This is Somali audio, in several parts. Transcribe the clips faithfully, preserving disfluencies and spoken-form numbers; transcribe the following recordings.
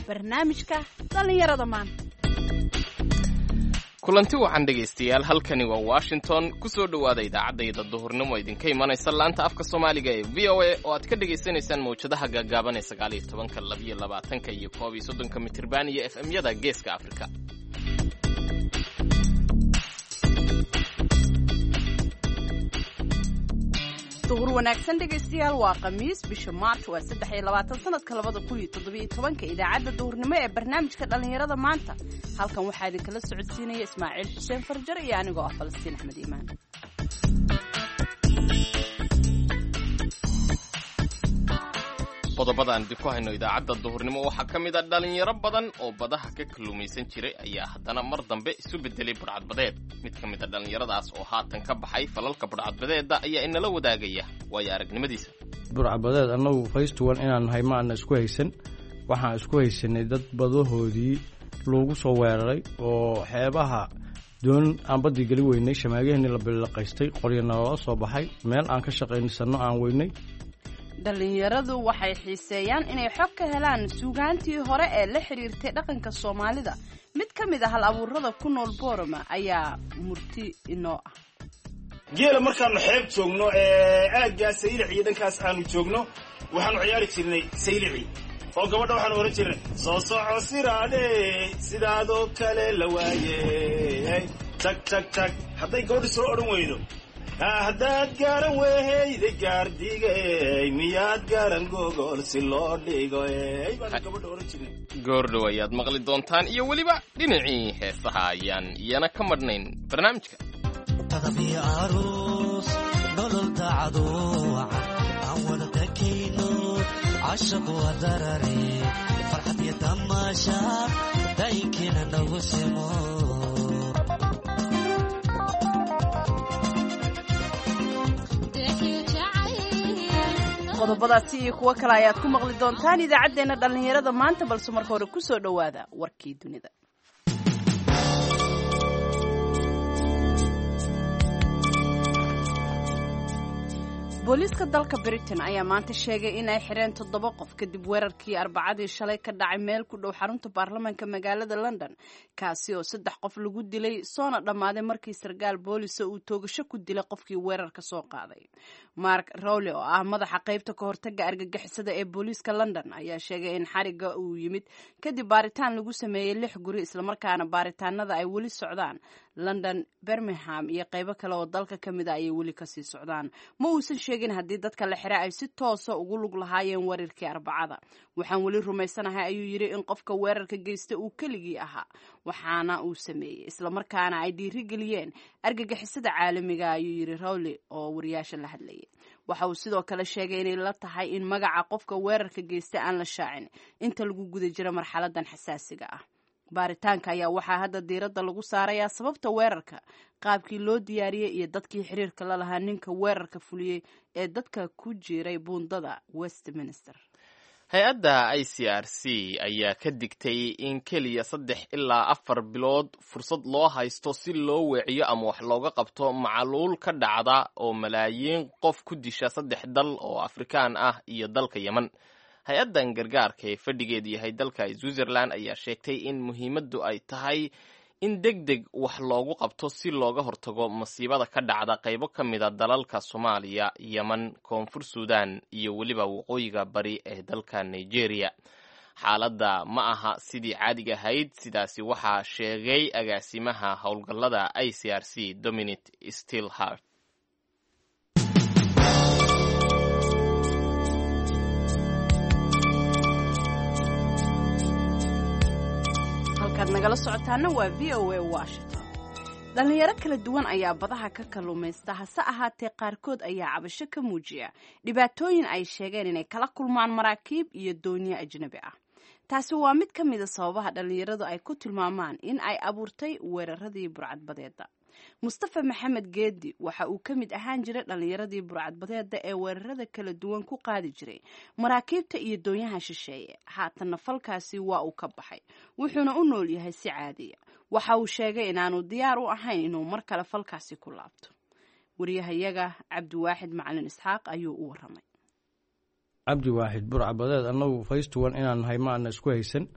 barnaamijka dhalinyarada maanta. kulanti waxaan dhegaystayaal halkani waa Washington ku soo dhawaada idaacadda duhurnimo idinka imanaysa laanta afka Soomaaliga ee V O A oo aad ka dhageysanaysaan mowjadaha gaagaaban ee sagaal iyo tobanka, laba iyo labaatanka iyo koob iyo soddonka mitirban iyo F M-yada Geeska Afrika. duhur wanaagsan dhegaystayaal, waa Khamiis bisha March waa saddex iyo labaatan sanadka labada kun iyo toddoba iyo tobanka. idaacadda duhurnimo ee barnaamijka dhalinyarada maanta halkan waxaa idin kala socodsiinaya Ismaaciil Xuseen Farjar iyo anigoo ah Falastiin Axmed Iimaan. qodobada aan dib ku hayno idaacadda duhurnimo waxaa ka mid ah dhalinyaro badan oo badaha ka kalluumaysan jiray ayaa haddana mar dambe isu bedelay burcadbadeed. mid ka mid a dhalinyaradaas oo haatan ka baxay falalka burcadbadeeda ayaa inala wadaagaya waayo aragnimadiisa. burcadbadeed annagu faystuwan inaan nahay ma ana isku haysan, waxaan isku haysanay dad badahoodii loogu soo weeraray oo xeebaha doon aan badii geli weynay, shamaagaheenii la bilaqaystay, qoryana loola soo baxay, meel aan ka shaqaynisanno aan weynay. dhalinyaradu waxay xiiseeyaan inay xog ka helaan suugaantii hore ee la xiriirtay dhaqanka Soomaalida. mid ka mid ah hal abuurada ku nool Boorama ayaa murti inoo ah. geela markaanu xeeb joogno ee aagga saylici iyo dhankaas aanu joogno waxaanu ciyaari jirnay saylici oo gabadha waxaanu oran jirnay soo soco siraade sidaadoo kale la waaye tag tag tag. hadday gabadhu soo odhan weydo haddaad gaaran weheyda gaardhigay miyaad gaaran gogol si loo dhigo baanu gabadha oran jirnay. goordhow ayaad maqli doontaan iyo weliba dhinacii heesaha ayaan iyana ka madhnayn barnaamijka. tadabiyo aroos nolol dacdo aan wada takayno cashaqu adarare farxad iyo damaasha daynkiina nagu simo. qodobadaasi iyo kuwo kale ayaad ku maqli doontaan idaacaddeenna dhalinyarada maanta, balse marka hore ku soo dhowaada warkii dunida. booliiska dalka Britain ayaa maanta sheegay in ay xireen toddoba qof kadib weerarkii Arbacadii shalay ka dhacay meel ku dhow xarunta baarlamaanka magaalada London, kaasi oo saddex qof lagu dilay soona dhammaaday markii sarkaal booliis uu toogasho ku dilay qofkii weerarka soo qaaday. Mark Rowley oo ah madaxa qaybta ka hortagga argagixisada ee booliiska London ayaa sheegay in xariga uu yimid kadib baaritaan lagu sameeyay lix guri, isla markaana baaritaanada ay weli socdaan. London, Birmingham iyo qaybo kale oo dalka ka mid ah ayay weli kasii socdaan. ma uusan sheegin haddii dadka la xiray ay si toosa ugu lug lahaayeen weerarkii Arbacada. waxaan weli rumaysanahay ayuu yidhi in qofka weerarka geysta uu keligii ahaa, waxaana uu sameeyey isla markaana ay dhiirigeliyeen argagixisada caalamiga, ayuu yidhi Rowley oo wariyaasha la hadlayay. waxa uu sidoo kale sheegay inay la tahay in magaca qofka weerarka geysta aan la shaacin inta lagu guda jiro marxaladan xasaasiga ah. baaritaanka ayaa waxaa hadda diiradda lagu saarayaa sababta weerarka, qaabkii loo diyaariyey iyo dadkii xiriirka la lahaa ninka weerarka fuliyey ee dadka ku jiray buundada Westminster. hay-adda I C R C ayaa ka digtay in keliya saddex ilaa afar bilood fursad loo haysto si loo weeciyo ama wax looga qabto macaluul ka dhacda oo malaayiin qof ku disha saddex dal oo Afrikaan ah iyo dalka Yemen. hay-addan gargaarka ee fadhigeedu yahay dalka Switzerland ayaa sheegtay in muhiimaddu ay tahay in deg deg wax loogu qabto si looga hortago masiibada ka dhacda qaybo ka mid a dalalka Soomaaliya, Yemen, Koonfur Suudaan iyo weliba waqooyiga bari ee dalka Nigeria. xaaladda ma aha sidii caadiga ahayd, sidaasi waxaa sheegay agaasimaha howlgallada I C R C Dominic Stillhart. halkaad nagala socotaana waa V O A Washington. dhalinyaro kala duwan ayaa badaha ka kalluumaysta, hase ahaatee qaarkood ayaa cabasho ka muujiya dhibaatooyin ay sheegeen inay kala kulmaan maraakiib iyo dooniyo ajnabi ah. taasi waa mid ka mid a sababaha dhalinyaradu ay ku tilmaamaan in ay abuurtay weeraradii burcadbadeeda. Mustafa Maxamed Geedi waxa uu ka mid ahaan jiray dhalinyaradii burcadbadeeda ee weerarada kala duwan ku qaadi jiray maraakiibta iyo doonyaha shisheeye. haatan falkaasi waa uu ka baxay, wuxuuna u nool yahay si caadi ah. waxa uu sheegay inaanu diyaar u ahayn inuu mar kale falkaasi ku laabto. wariyahayaga Cabdiwaaxid Macalin Isxaaq ayuu u waramay. cabdi waaxid burcadbadeed annagu faystuwan inaan nahay ma ana isku haysan,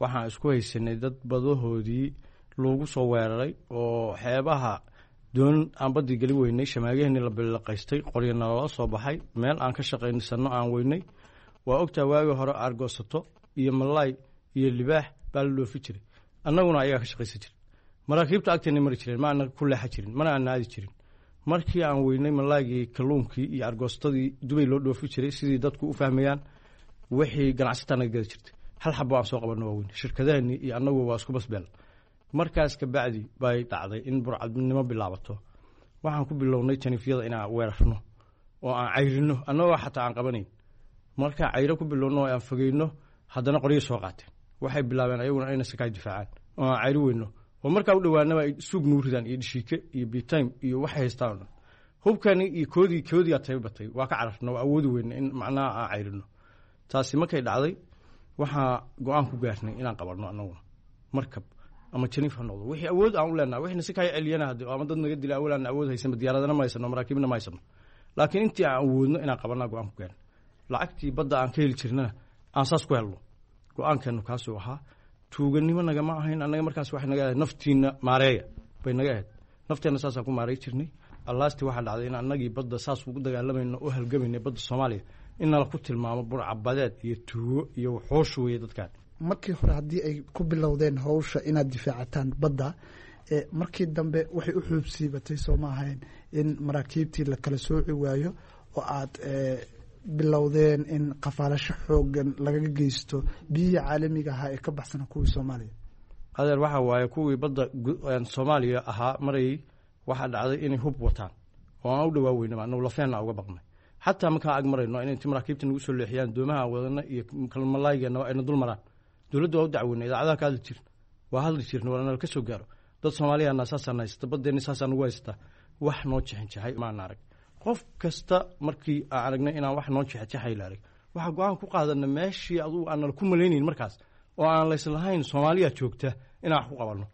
waxaan isku haysanay dad badahoodii loogu soo weeraray oo xeebaha doon aan badii geli weynay shamaagaheenii la bilaqaystay qoryo nalala soo baxay meel aan ka shaqaysanno aan weynay waa ogtaa waagii hore aargoosato iyo malaay iyo libaax baa la dhoofi jiray annaguna ayagaa ka shaqaysan jirin maraakiibta agteena mari jireen ma ana ku leexa jirin mana aan aadi jirin markii aan weynay malaaygii kalluunkii iyo argoostadii dubay loo dhoofi jiray sidii dadku u fahmayaan wixii ganacsataa naga gada jirtay hal xabo aan soo qabanno waa weyn shirkadaheenii iyo annagu waa isku basbeel markaas kabacdi bay dhacday in burcadnimo bilaabato waxaan ku bilownay janiifyada inaan weerarno oo aan cayrino annagoo xataa aan qabanayn markaan cayro ku bilowno oo aan fogeyno haddana qoryo soo qaateen waxay bilaabeen ayaguna inay sakaa difaacaan oo aan cayri weyno oo markaa u dhowaanaba ay suug nuu ridaan iyo dhishiike iyo bitime iyo waxay haystaan o dhan hubkani iyo koodii koodigaa tayba batay waa ka cararna waa awoodi weyna in macnaha aan cayrino taasi markay dhacday waxaa go-aan ku gaarnay inaan qabanno annaguna markab ama janiif ha noqdo wixii awood aan u leenaha wixina si kaya celiyana hadde ama dad naga dila awal aan awood haysanba diyaaradana ma haysano maraakiibna ma haysano laakiin intii aan awoodno inaan qabanaa go-aan ku gaarnay lacagtii badda aan ka heli jirnana aan saas ku helno go-aankeenu kaasuu ahaa tuuganimo nagama ahayn annaga markaas waxay naga ahayd naftiina maareeya bay naga ahayd nafteenna saasaan ku maarey jirnay allaastii waxaa dhacday in annagii badda saas ugu dagaalamayno oo halgamaynay badda soomaaliya in nala ku tilmaamo burcabadeed iyo tuugo iyo wuxuushu weeye dadkaan markii hore haddii ay ku bilowdeen hawsha inaad difaacataan badda markii dambe waxay u xuubsiibatay soo ma ahayn in maraakiibtii la kala sooci waayo oo aad bilowdeen in qafaalasho xoogan lagaga geysto biyihii caalamiga ahaa ee ka baxsana kuwii soomaaliya adeer waxaa waaye kuwii badda soomaaliya ahaa marayay waxaa dhacday inay hub wataan oo aan u dhawaa weynaba anagu lafeenna uga baqnay xataa markaan ag marayno inay inti maraakiibta nagu soo leexiyaan doomaha wadana iyo kalmalaaygeenaba ayna dul maraan dowladda waa u dacweynay idaacadaha ka hadli jirin waa hadli jirna waa nala ka soo gaaro dad soomaaliyana saasaan haysata baddeenni saasaan ugu haysataa wax noo jexin jahay maana arag qof kasta markii aan aragnay inaan wax noo jexjaxay la arag waxaa go-aan ku qaadana meeshii adugu aan nala ku malaynayn markaas oo aan layslahayn soomaaliya joogta inaan wax ku qabanno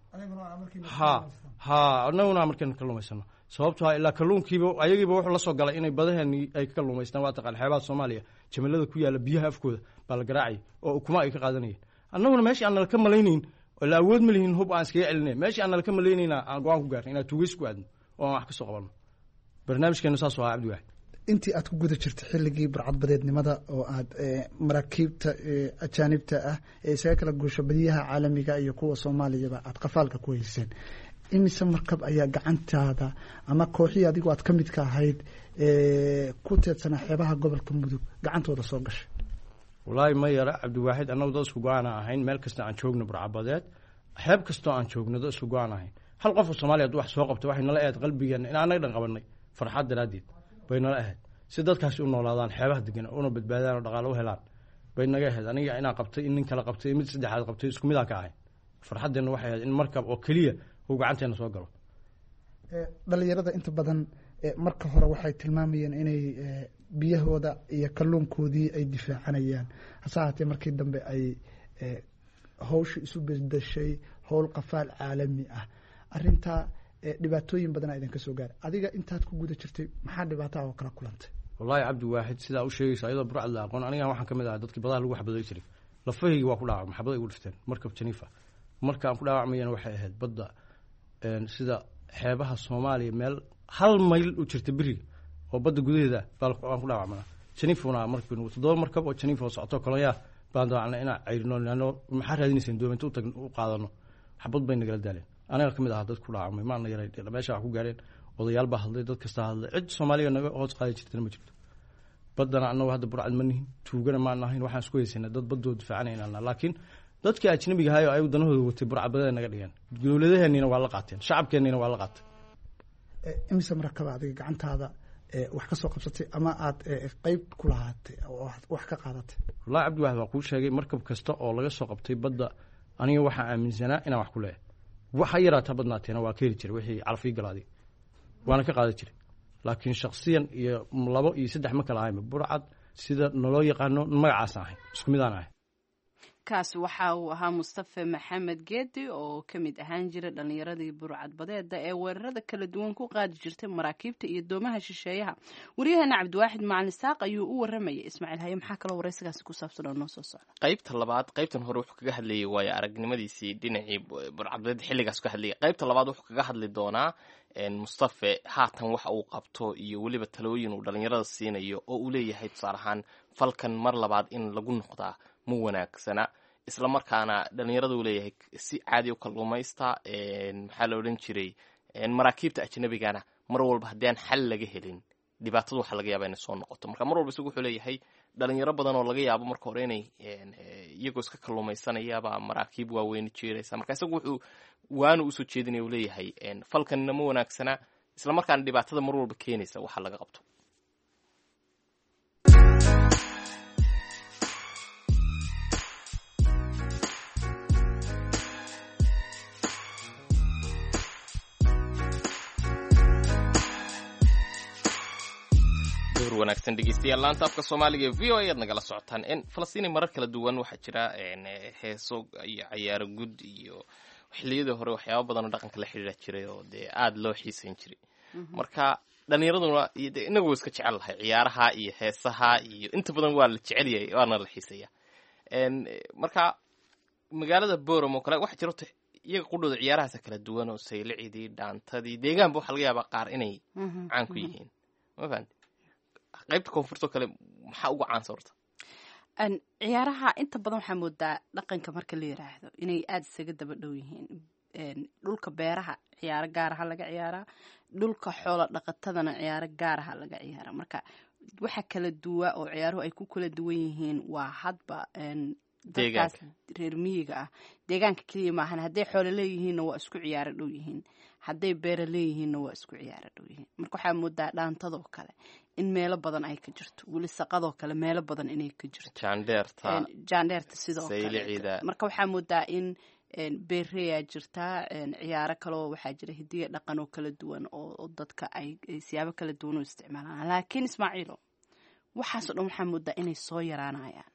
ha ha anaguna markaan kalluumaysano sababto ah ilaa kalluunkiiba ayagiiba wuxuu la soo galay inay badaheeni ay ka kalluumaystaan waa taqaan xeebaha soomaaliya jamalada ku yaala biyaha afkooda baa la garaacay oo ukuma ay ka qaadanayeen annaguna meeshii aan nala ka malaynayn oo la awood ma lihin hub aan iskaga celinay meeshii aan nala ka malaynayna aan go-aan ku gaarnay inaan tuugays ku aadno oo aan wax ka soo qabanno barnaamijkeenu saas waa cabdiwaxid intii aad ku guda jirtay xilligii burcadbadeednimada oo aad maraakiibta ajaanibta ah ee isaga kala guusho badiyaha caalamiga iyo kuwa soomaaliyaba aad qafaalka ku hayseen imise markab ayaa gacantaada ama kooxii adigoo aad ka midka ahayd ku teedsanaa xeebaha gobolka mudug gacantooda soo gashay wallaahi ma yara cabdiwaaxid annagu dad isku go-aana ahayn meel kasta aan joogno burcabadeed xeeb kastoo aan joogno dad isku go-aan ahayn hal qof oo soomaaliya ad wax soo qabta waxay nala ahayd qalbigeena in annaga dhan qabanay farxad daraaddeed bay nala ahayd si dadkaasi u noolaadaan xeebaha degan una badbaadaan oo dhaqaalo u helaan bay naga ahayd aniga inaan qabtay in nin kale qabtay mid saddexaad qabtay isku midaan ka ahayn farxaddeenna waxay ahayd in markab oo keliya uu gacanteena soo galo dhalinyarada inta badan marka hore waxay tilmaamayeen inay biyahooda iyo kalluunkoodii ay difaacanayaan hase ahaatee markii dambe ay hawsha isu bedeshay howl qafaal caalami ah arintaa dhibaatooyin badanaa idinka soo gaara adiga intaad ku guda jirtay maxaa dhibaataa oo kala kulantay wallaahi cabdiwaaxid sidaa u sheegaysa ayadoo burcad la aqoon anigan waxaan ka mid ahaa dadkii badaha lagu xabaday jiray lafahaygi waa ku dhaawacmay xabaday igu dhifteen markab janiifa markaan ku dhaawacmayana waxay ahayd badda sida xeebaha soomaaliya meel hal mayl u jirta beriga oo badda gudaheeda baan ku dhaawacmana janiifuna markii toddoba markab oo janiif oo socoto kolonyaa baan daacnay inaan cayrino leanno maxaa raadinayseen doominta u tagn u qaadano xabad bay nagala daaleen anaga ka mid ahaa dad ku dhaawacmay maana yaray meesha wax ku gaareen odayaal baa hadlay dad kasta hadlay cid soomaaliya naga hoos qaadi jirtana ma jirto baddana annagu hadda burcad ma nihin tuugana maan ahayn waxaan isku haysanay dad baddoo difaacanayna laakiin dadkii ajnabiga ahaay oo ayagu danahooda watay burcadbadeed naga dhigeen dowladaheenniina waa la qaateen shacabkeenniina waa la qaatay imise marakaba adiga gacantaada wax ka soo qabsatay ama aad qeyb ku lahaatay oo wax ka qaadatay wallahi cabdiwaxid waa kuu sheegay markab kasta oo laga soo qabtay badda aniga waxaa aaminsanaa inaan wax ku leeyahay waxa yaraataa badnaateena waa ka heli jiray wixii calafii galaaday waana ka qaadan jiray laakiin shaksiyan iyo labo iyo saddex ma kala ahayba burcad sida naloo yaqaano magacaasaan ahay isku midaan ahay codkaasi waxa uu ahaa mustafe maxamed geedi oo ka mid ahaan jira dhallinyaradii burcadbadeeda ee weerarada kala duwan ku qaadi jirtay maraakiibta iyo doomaha shisheeyaha. waryaheena cabdiwaaxid macalin saaq ayuu u waramayay. ismaaciil haye maxaa kaloo waraysigaasi ku saabsan oo noo soo socda? qaybta labaad qaybtan hore wuxuu kaga hadlayay waayo aragnimadiisii dhinacii burcadbadeed xilligaas ka hadlayay. qaybta labaad wuxuu kaga hadli doonaa mustafe haatan waxa uu qabto iyo weliba talooyin uu dhallinyarada siinayo oo uu leeyahay tusaale ahaan falkan mar labaad in lagu noqdaa ma wanaagsana, isla markaana dhallinyarada uu leeyahay si caadi u kalluumaysta. maxaa la odhan jiray maraakiibta ajnabigana mar walba haddii aan xal laga helin dhibaatadu waxa laga yaaba inay soo noqoto. marka mar walba isagu wuxuu leeyahay dhalinyaro badan oo laga yaabo marka hore inay iyagoo iska kalluumaysanayaba maraakiib waaweyn jiiraysa. marka isagu wuxuu waana usoo jeedinaya uu leeyahay falkanna ma wanaagsana, isla markaana dhibaatada mar walba keenaysa waxa laga qabto. wanaagsan dhegeystayaal laanta afka Soomaaliga ee V O A aad nagala socotaan. in Falastiin marar kala duwan waxa jira heeso iyo ciyaaro gud iyo xilliyada hore waxyaabo badan oo dhaqanka la xiriira jiray oo de aad loo xiisan jiray. marka dhalinyaraduna inagu iska jecel lahay ciyaaraha iyo heesaha iyo inta badan waa la jecel yahay waana la xiisaya. een marka magaalada Booramo kale waxa jirto iyaga qudhooda ciyaaraha kala duwan oo saylicidii dhaantadii deegaanba waxa laga yaabaa qaar inay caan ku yihiin. ma fahanti qaybta koonfurta kale maxaa ugu caansan horta? an ciyaaraha inta badan waxaa moodaa dhaqanka marka la yiraahdo inay aad isaga daba dhow yihiin. een dhulka beeraha ciyaaro gaar ah laga ciyaaraa, dhulka xoolo dhaqatadana ciyaaro gaar ah laga ciyaaraa. marka waxa kala duwa oo ciyaaruhu ay ku kala duwan yihiin waa hadba een dadkaas reer miyiga ah deegaanka kaliya maahan. hadday xoolo leeyihiinna waa isku ciyaaro dhow yihiin, hadday beera leeyihiinna waa isku ciyaaro dhow yihiin. marka waxaa moodaa dhaantadoo kale in meelo badan ay ka jirto, weli saqadoo kale meelo badan inay ka jirto, jaandeerta jaandeerta sidoo kale. marka waxaa moodaa in beereyaa jirtaa, ciyaaro kaloo waxaa jira hidiya dhaqan oo kala duwan oo dadka ay siyaabo kala duwan u isticmaalaan. laakiin Ismaaciilo waxaasoo dhan waxaa moodaa inay soo yaraanayaan,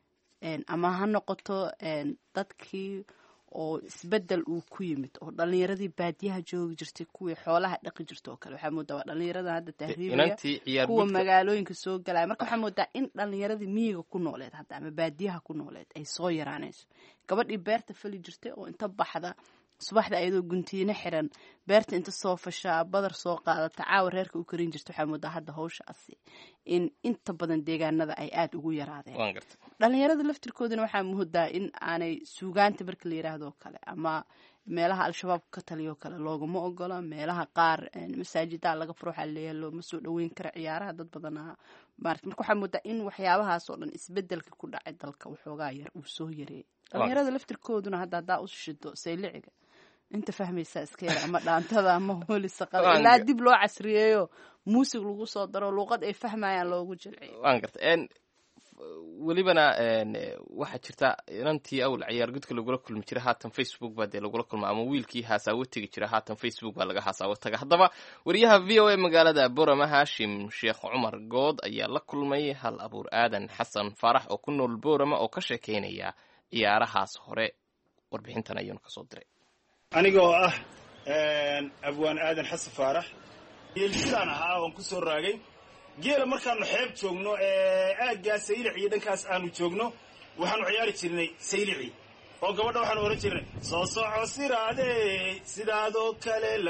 ama ha noqoto dadkii oo isbedel uu ku yimid oo dhalinyaradii baadiyaha joogi jirtay kuwii xoolaha dhaqi jirtay oo kale. waxaa moodaa waa dhalinyarada hadda tahriibaya kuwa magaalooyinka soo galaya. marka waxaa moodaa in dhalinyaradii miyiga ku nooleed hadda ama baadiyaha ku nooleed ay soo yaraanayso. gabadhii beerta fali jirtay oo inta baxda subaxda ayadoo guntiina xiran beerta inta soo fashaa badar soo qaadata caawa reerka u karin jirta. waxaa moodaa hadda hawshaasi in inta badan deegaanada ay aad ugu yaraadeen. dhalinyarada laftirkoodana waxaa moodaa in aanay suugaanta marka la yiraahdo kale ama meelaha al-shabaab ka taliyo kale loogama ogola. meelaha qaar masaajida laga furo waxaa leeyahay looma soo dhaweyn karo ciyaaraha dad badana. marka waxaa moodaa in waxyaabahaas oo dhan isbedelka ku dhacay dalka waxoogaa yar uu soo yareeyay. dhalinyarada laftirkooduna hadda haddaa u shido sayliciga inta fahmaysaa iska yar ama dhaantada ama hooli saqada ilaa dib loo casriyeeyo muusig lagu soo daro luuqad ay fahmayaan loogu jilciyo. waan garta een welibana een waxa jirta inantii awl ciyaar gudka lagula kulmi jiray haatan Facebook baa dee lagula kulma ama wiilkii haasawo tagi jiray haatan Facebook baa laga haasawo taga. haddaba wariyaha V O A magaalada Boorama Hashim Sheekh Cumar Good ayaa la kulmay hal abuur aadan xasan faarax oo ku nool Boorama oo ka sheekeynaya ciyaarahaas hore. warbixintan ayuu ka soo diray. anigoo ah abwaan aadan xasan faarax geelsidaan ahaa oon ku soo raagay geela markaanu xeeb joogno ee aaggaa saylici iyo dhankaas aanu joogno waxaanu ciyaari jirnay saylici oo gabadha waxaanu oran jirnay soo soco siraade sidaadoo kale la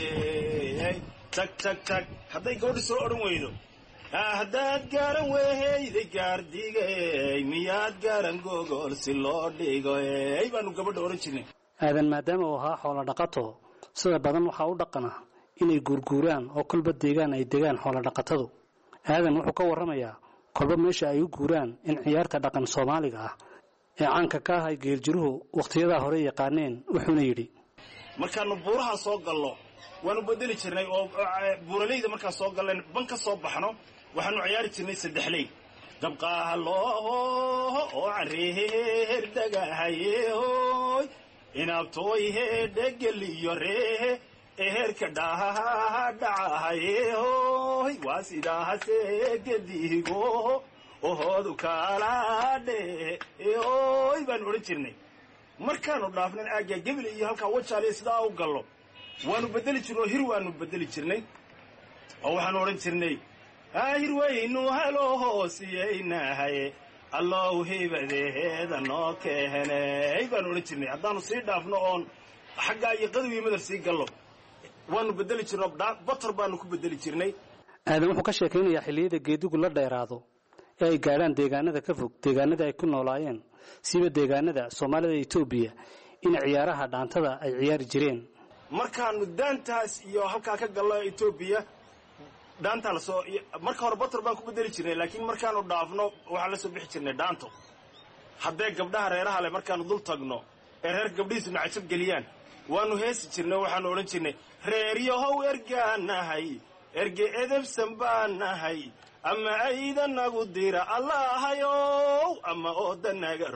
waaye tag tag tag. hadday gabadha soo odhan weydo haddaad gaaran weheyday gaardigay miyaad gaaran gogol si loo dhigo ey baanu gabadha oran jirnay. aadan maadaama uu ahaa xoolo dhaqato sida badan waxaa u dhaqana inay guurguuraan oo kolba deegaan ay degaan xoolo dhaqatadu. aadan wuxuu ka warramayaa kolba meesha ay u guuraan in ciyaarta dhaqan Soomaaliga ah ee caanka ka ahay geeljiruhu waqtiyadaa hore yaqaaneen. wuxuuna yidhi markaanu buuraha soo gallo waanu bedeli jirnay oo buuraleyda markaa soo galleen ban ka soo baxno waxaanu ciyaari jirnay saddexley dabqahalooho oo career dagahayehoy inaabtooy heedhegeliyo reehe eherka dhaha dhacahayehoy waa sidaahase gedigo ohoodu kaalaadhe oy baanu odhan jirnay markaanu dhaafnan aagga gebel iyo halkaa wajaaliya sidaa u gallo waanu bedeli jirnay oo hir waanu bedeli jirnay oo waxaanu odhan jirnay hir waynu helo hoosiyaynahaye allow hibadeheeda noo keheney baanu odhan jirnay haddaanu sii dhaafno oon xaggaa iyo qadowii madar sii gallo waanu bedeli jirno bator baanu ku bedeli jirnay aadan wuxuu ka sheekaynayaa xilliyada geedigu la dheeraado ee ay gaadhaan deegaanada ka fog deegaanada ay ku noolaayeen siba deegaanada soomaalida etoobiya in ciyaaraha dhaantada ay ciyaari jireen markaanu daantaas iyo halkaa ka gallo etoobiya dhaantaa lasoo marka hore bator baan ku bedeli jirnay laakiin markaanu dhaafno waxaan la soo bixi jirnay dhaanto haddee gabdhaha reeraha leh markaanu dul tagno ee reer gabdhihiisu nacajab geliyaan waanu heesi jirnay waxaanu odhan jirnay reeryahow ergaan nahay erge edebsan baan nahay ama ayda nagu dira allahayow ama ooda naga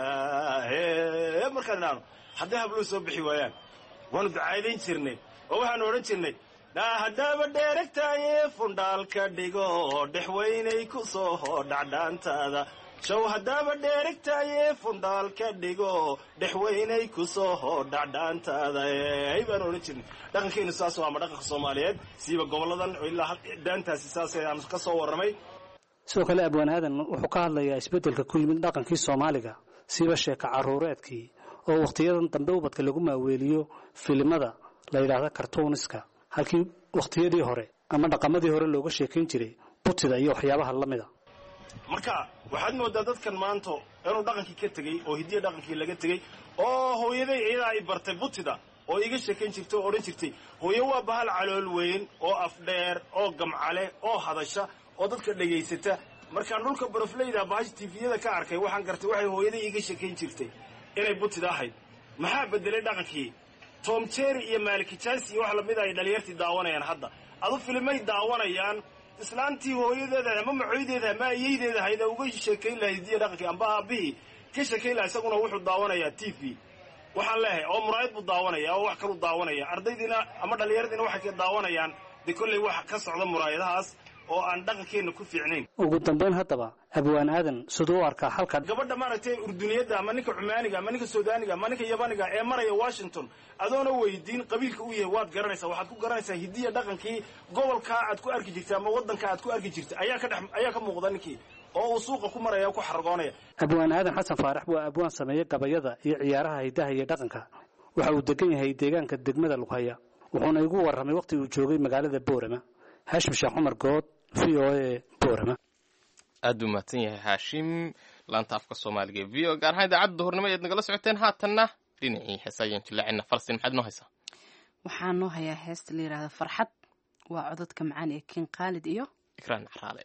rogaa markaan idhaano hadday habluu soo bixi waayaan waanu ducaydayn jirnay oo waxaanu odhan jirnay haddaaba dheeragtaaye fundhaalka dhigo dhexweynay ku soo hodhacdhaantaada show haddaaba dheeragtaaye fundhaalka dhigo dhexweynay ku soo hodhacdhaantaada ay baanu odhan jirnay dhaqankeennu saas waa ama dhaqanka soomaaliyeed siiba gobolladan ilaa daantaasi saas aanu ka soo warramay sidoo kale abwaan aadan wuxuu ka hadlayaa isbeddelka ku yimid dhaqankii soomaaliga siiba sheeka carruureedkii oo wakhtiyadan dambe ubadka lagu maaweeliyo filimada la yidhaahda kartuuniska halkii wakhtiyadii hore ama dhaqamadii hore looga sheekayn jiray butida iyo waxyaabaha la mida marka waxaad moodaa dadkan maanta inuu dhaqankii ka tegey oo hidiya dhaqankii laga tegey oo hooyaday iyadaa ay bartay butida oo iga sheekayn jirtay oo odhan jirtay hooyo waa bahal calool weyn oo afdheer oo gamcale oo hadasha oo dadka dhegaysata markaan dhulka barofleyda bahasha tifiyada ka arkay waxaan gartay waxay hooyaday iga sheekayn jirtay inay butida ahayd maxaa bedelay dhaqankii tom jerry iyo maliki jansi iyo wax lamida ay dhalinyartii daawanayaan hadda adu filimay daawanayaan islaantii hooyadeeda ama macoydeeda ama ayeydeeda hayda uga sheekayn lahayd hidiya dhaqankii amba aabihii ka sheekayn lahaa isaguna wuxuu daawanayaa t v waxaan leeyahay oo muraayad buu daawanaya oo wax kalu daawanaya ardaydiina ama dhallinyaradiina waxay ka daawanayaan dee kolley wax ka socda muraayadahaas oo aan dhaqankeenna ku fiicnayn ugu dambayn haddaba abwaan aadan siduu u arkaa halka gabadha maaragtay urduniyadda ama ninka cumaaniga ama ninka suudaaniga ama ninka yabaniga ee maraya washington adoona weydiin qabiilka u yahay waad garanaysaa waxaad ku garanaysaa hidiya dhaqankii gobolkaa aad ku arki jirtay ama waddanka aad ku arki jirtay ayaa ka dhex ayaa ka muuqda ninkii oo uu suuqa ku maraya oo ku xargoonaya abwaan aadan xasan faarax waa abwaan sameeya gabayada iyo ciyaaraha hidaha iyo dhaqanka waxa uu degan yahay deegaanka degmada lughaya wuxuuna igu warramay waqti uu joogay magaalada boorama haashim sheekh cumar good v o a boorama aad u mahadsan yahay haashim laanta afka soomaaliga v o gaar ahaan idaacadda duhurnimo ayaad nagala socoteen haatanna dhinacii heesayaan jilaacinna falastiin maxaad noo haysaa waxaa noo hayaa heesta la yidhahda farxad waa codadka macaan ee kiin khaalid iyo ikraan caraale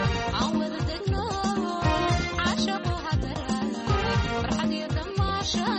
Shut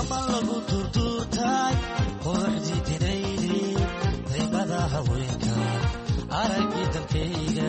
ama lagu durduurtay quruxdii dinaydi daymada haweenka araggii dalkayga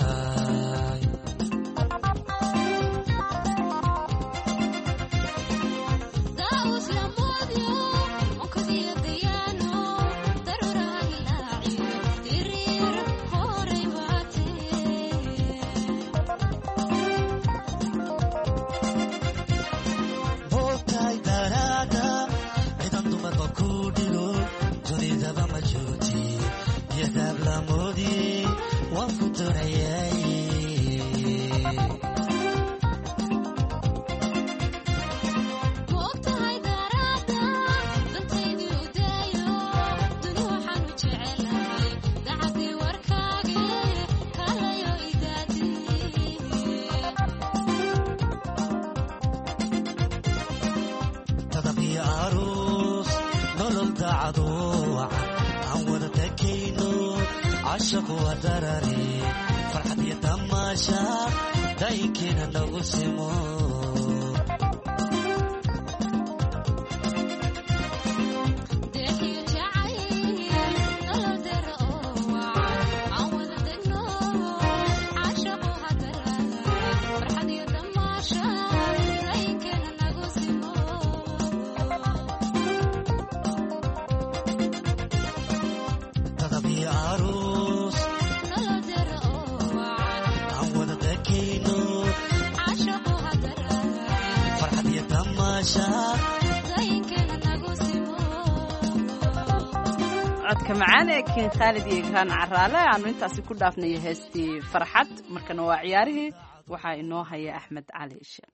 codka macaan ee kiin khaalid iyo igraan caraale aanu intaasi ku dhaafnayo heestii farxad markana waa ciyaarihii waxaa inoo haya axmed cali sheekh.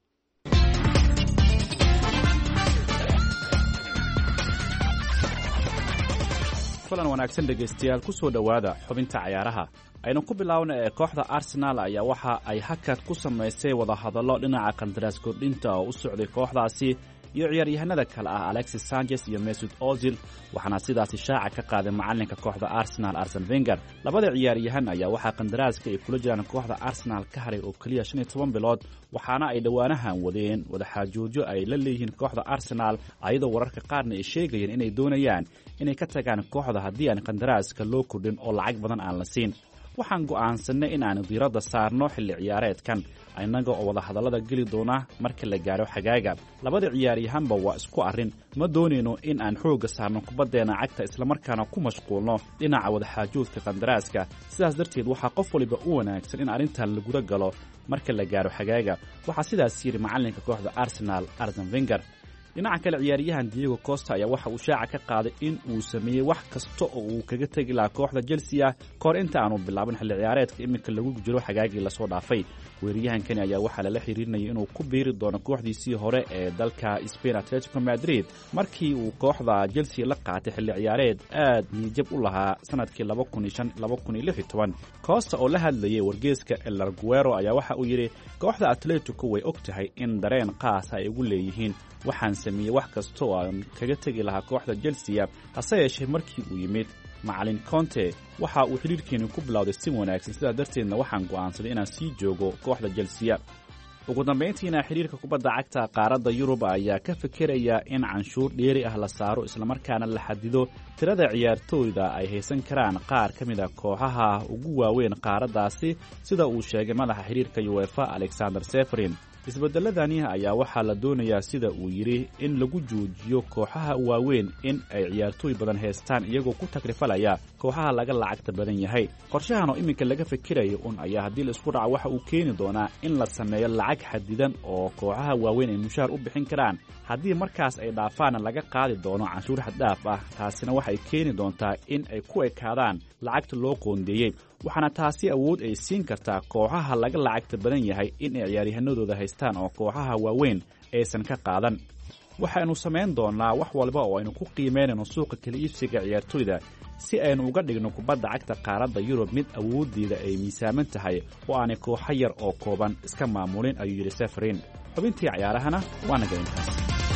kulan wanaagsan dhegaystayaal ku soo dhowaada xubinta cayaaraha aynu ku bilaawna ee kooxda Arsenal ayaa waxa ay hakad ku samaysay wadahadallo dhinaca qandaraas kordhinta oo u socday kooxdaasi iyo ciyaaryahanada kale ah Alexis Sanchez iyo Mesut Ozil waxaana sidaasi shaaca ka qaaday macalinka kooxda Arsenal Arsene Wenger. labada ciyaaryahan ayaa waxaa qandaraaska ay kula jiraan kooxda Arsenal ka haray oo kaliya shan iyo toban bilood waxaana ay dhawaanahan wadeen wadaxaajoojyo ay la leeyihiin kooxda Arsenal ayadoo wararka qaarna ay sheegayeen inay doonayaan inay ka tagaan kooxda haddii aan qandaraaska loo kordhin oo lacag badan aan la siin. waxaan go'aansanay in aan diiradda saarno xilli ciyaareedkan innaga oo wada hadallada geli doona marka la gaaro xagaaga. labada ciyaaryahanba waa isku arrin ma doonayno in aan xoogga saarno kubaddeena cagta islamarkaana ku mashquulno dhinaca wadaxaajoodka qandaraaska sidaas darteed waxaa qof waliba u wanaagsan in arrintan la guda galo marka la gaaro xagaaga waxaa sidaas yidhi macalinka kooxda Arsenal Arsene Wenger. dhinaca kale ciyaaryahan Diego Costa ayaa waxa uu shaaca ka qaaday in uu sameeyay wax kasta oo uu kaga tagi lahaa kooxda Chelsea kor inta aanu bilaabin xilli ciyaareedka imika lagu jiro xagaagii la soo dhaafay. weeraryahankani ayaa waxaa lala xiriirinayay inuu ku biiri doono kooxdiisii hore ee dalka Spain Atletico Madrid markii uu kooxda Chelsea la qaatay xilli ciyaareed aad niyad u lahaa sanadkii laba kun iyo shan laba kun iyo lix iyo toban. Costa oo la hadlayay wargeyska El Arguero ayaa waxa uu yiri kooxda Atletico way ogtahay in dareen qaas ay ugu leeyihiin waxaan sameeyay wax kasta oo aan kaga tagi lahaa kooxda Chelsea hase yeeshee markii uu yimid macalin Conte waxa uu xiriirkeenu ku bilowday si wanaagsan sidaa darteedna waxaan go'aansaday inaan sii joogo kooxda Chelsea. ugu dambeyntiina xiriirka kubadda cagta qaaradda Yurub ayaa ka fikiraya in canshuur dheeri ah la saaro islamarkaana la xadido tirada ciyaartooyda ay haysan karaan qaar ka mid ah kooxaha ugu waaweyn qaaraddaasi sida uu sheegay madaxa xiriirka UEFA Alexander Seferin. isbedeladani ayaa waxaa la doonayaa sida uu yiri in lagu joojiyo kooxaha waaweyn in ay ciyaartooy badan haystaan iyagoo ku takrifalaya kooxaha laga lacagta badan yahay. qorshahan oo iminka laga fikirayo un ayaa haddii la isku dhaco waxa uu keeni doonaa in la sameeyo lacag xadidan oo kooxaha waaweyn ay mushaar u bixin karaan haddii markaas ay dhaafaana laga qaadi doono canshuur xad dhaaf ah. taasina waxay keeni doontaa in ay ku ekaadaan lacagta loo qoondeeyey waxaana taasi awood ay siin kartaa kooxaha laga lacagta badan yahay in ay ciyaaryahanadooda haystaan oo kooxaha waaweyn aysan ka qaadan. waxaynu samayn doonaa wax walba oo aynu ku qiimeynayno suuqa kala iibsiga ciyaartooyda si aynu uga dhigno kubadda cagta qaaradda Yurub mid awooddeeda ay miisaaman tahay oo aanay kooxo yar oo kooban iska maamulin ayuu yidhi Seferin. xubintii ciyaarahana waa naga intaas.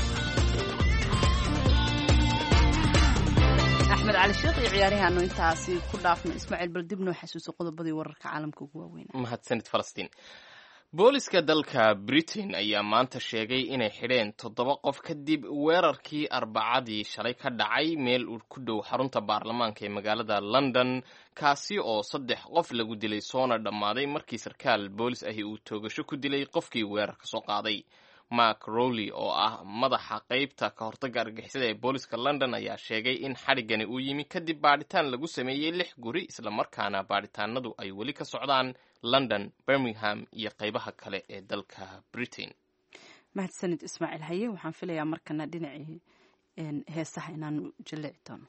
axmed cali sheekh iyo ciyaarihiaanu intaasi ku dhaafno. ismaaciil bal dib noo xasuuso qodobadii wararka caalamka ugu waaweyn. mahadsanid Falastiin. booliska dalka britain ayaa maanta sheegay inay xidheen toddoba qof kadib weerarkii arbacadii shalay ka dhacay meel ku dhow xarunta baarlamaanka ee magaalada london kaasi oo saddex qof lagu dilay soona dhammaaday markii sarkaal boolis ahi uu toogasho ku dilay qofkii weerarka soo qaaday. mark rowley oo ah madaxa qaybta ka hortagga argagixisada ee booliska london ayaa sheegay in xadhiggani uu yimi kadib baadhitaan lagu sameeyey lix guri islamarkaana baadhitaanadu ay weli ka socdaan london, birmingham iyo qaybaha kale ee dalka britain. mahadsanid ismaaciil haye, waxaan filayaa markana dhinacii heesaha inaanu jaleeci doono.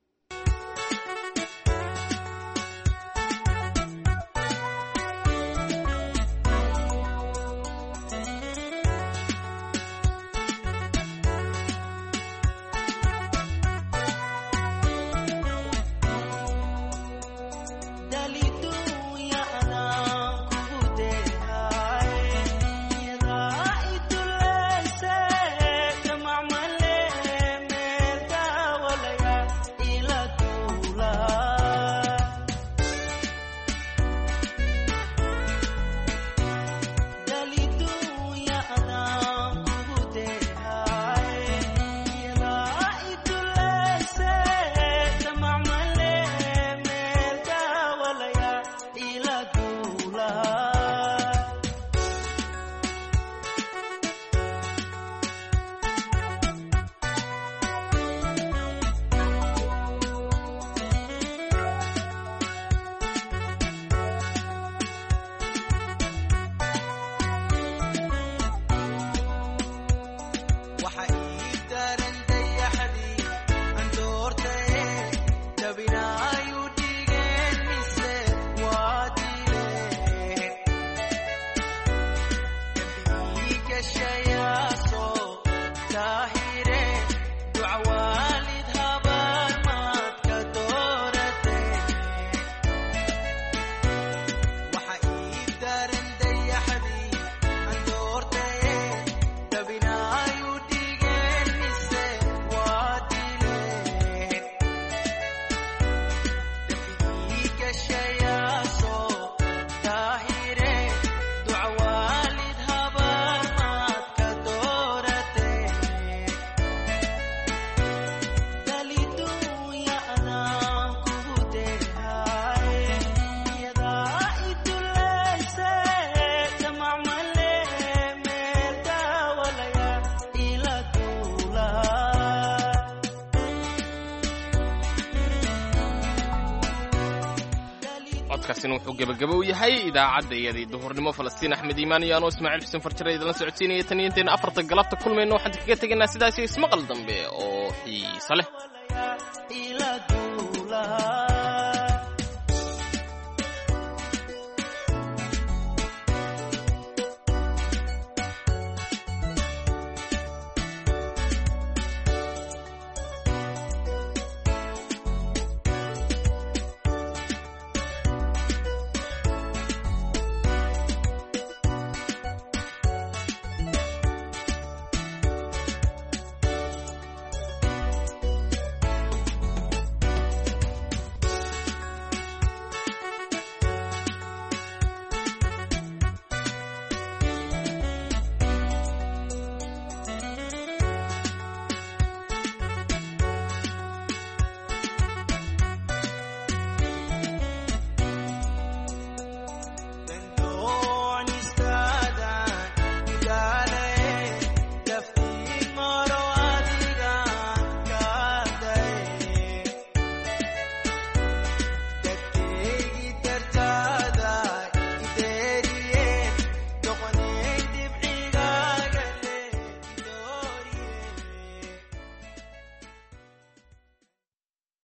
codkaasina wuxuu gabagabo u yahay idaacadda iyadii duhurnimo falastiin axmed iimaan iyo anoo ismaaciil xuseen farjare idinla socodsiinaya tan iyo intayna afarta galabta kulmayno waxaan kaga tegaynaa sidaasi ismaqal dambe oo xiiso leh.